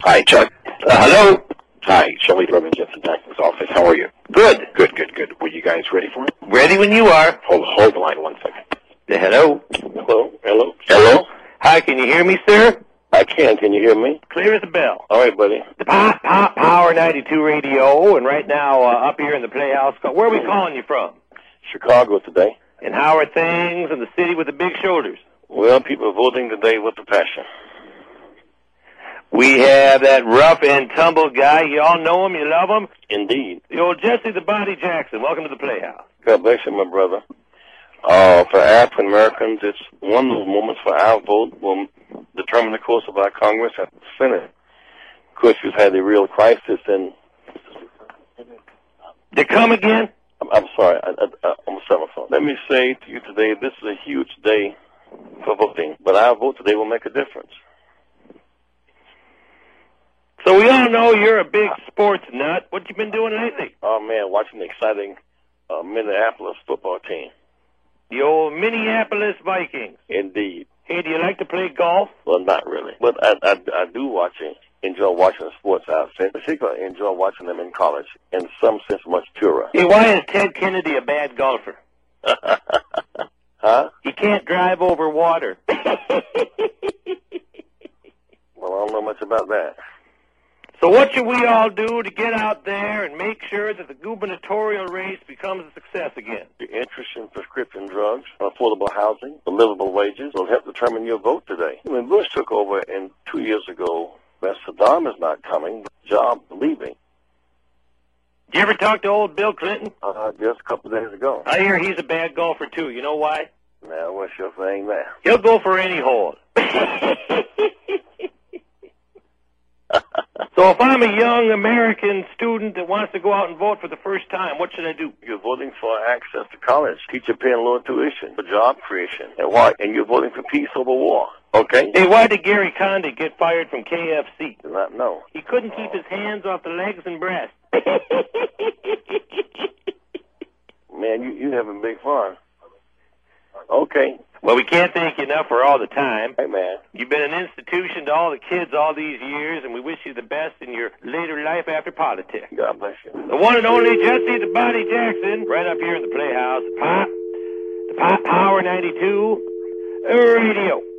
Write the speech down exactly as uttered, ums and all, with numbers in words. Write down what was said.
Hi, Chuck. Uh, hello? Hi, Shelley from Jensen Jackson's office. How are you? Good. Good, good, good. Were you guys ready for it? Ready when you are. Hold, hold the line one second. Uh, hello? Hello? Hello? Hello? Hi, can you hear me, sir? I can. Can you hear me? Clear as a bell. All right, buddy. The Pop, Pop, Power ninety-two radio, and right now uh, up here in the Playhouse. Where are we calling you from? Chicago today. And how are things in the city with the big shoulders? Well, people are voting today with the passion. We have that rough and tumble guy. You all know him. You love him. Indeed. The old Jesse the Body Jackson. Welcome to the Playhouse. God bless you, my brother. Uh, for African Americans, it's one of those moments for our vote will determine the course of our Congress and the Senate. Of course, we've had a real crisis, and They come again? I'm, I'm sorry, I, I, I'm a cell phone. Let me say to you today, this is a huge day for voting, but our vote today will make a difference. So we all know you're a big sports nut. What you been doing lately? Oh, man, watching the exciting uh, Minneapolis football team. The old Minneapolis Vikings. Indeed. Hey, do you like to play golf? Well, not really. But I, I, I do watching, enjoy watching the sports outfit. Particularly enjoy watching them in college. In some sense, much purer. Hey, why is Ted Kennedy a bad golfer? Huh? He can't drive over water. Well, I don't know much about that. So what should we all do to get out there and make sure that the gubernatorial race becomes a success again? The interest in prescription drugs, affordable housing, the livable wages will help determine your vote today. When Bush took over in two years ago, well, Saddam is not coming, but Job leaving. Did you ever talk to old Bill Clinton? Uh, just a couple of days ago. I hear he's a bad golfer, too. You know why? Now, what's your thing there? He'll go for any hole. So if I'm a young American student that wants to go out and vote for the first time, what should I do? You're voting for access to college. Teacher paying lower tuition, for job creation. And what? And you're voting for peace over war. Okay? Hey, why did Gary Condit get fired from K F C? Do not know. He couldn't keep his hands off the legs and breast. Man, you, you having big fun. Okay. Well, we can't thank you enough for all the time. Hey, man. You've been an institution to all the kids all these years, and we wish you the best in your later life after politics. God bless you. The one and only Jesse the Body Jackson, right up here in the Playhouse. Pop, the Pop Power ninety-two radio.